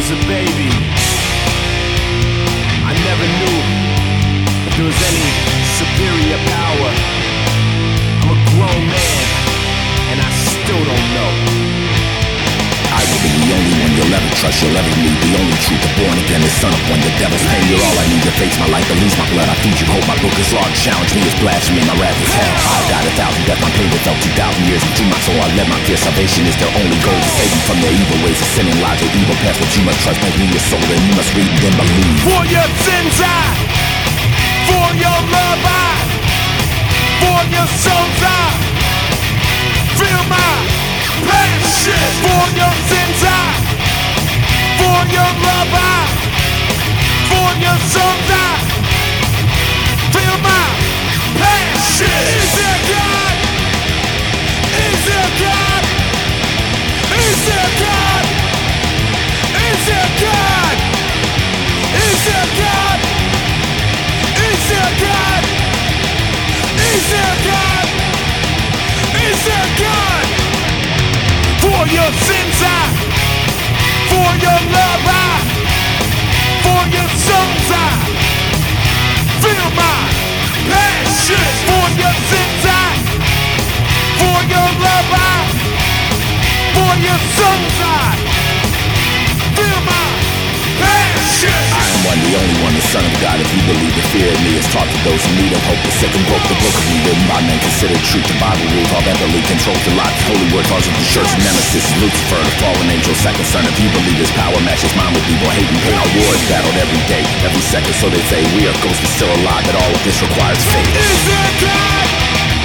was a baby, I never knew if there was any superior power. I'm a grown man, and I still don't know. I will be the only one you'll ever trust, you'll ever need. The only truth, the born again, the son of one, the devil's pain. You're all I need to face my life, to lose my blood. I feed you hope, my book is law. Challenge me is blasphemy, my wrath is hell. I've died 1,000 deaths, my pain without 2,000 years. Into my soul I let my fear, salvation is their only goal. To save them from their evil ways of sinning, lies, their evil past. But you must trust, make me your soul, and you must read and then believe. For your sins I, for your love I, for your souls I, feel my passion. For your sins I, for your love I, for your souls I, feel my passion. Is there God? Is there God? Is there God? Is there God? Is there God? Is there God? Is there God? Is there God? For your sins I, for your love I, for your souls I, feel my passion. For your sins I, for your love I, for your souls I, feel my passion. I am one, the only one, the son of God. If you believe the fear in me is taught to those who need of hope. The sick and broke, the book of me written by men, considered truth. The Bible rules, all that belief controls the lives. Holy word calls of the church, nemesis, Lucifer, the fallen angel, second son. If you believe his power matches mine with evil, hate and pain. Our war is battled every day, every second. So they say we are ghosts, but still alive. That all of this requires faith. Is there God?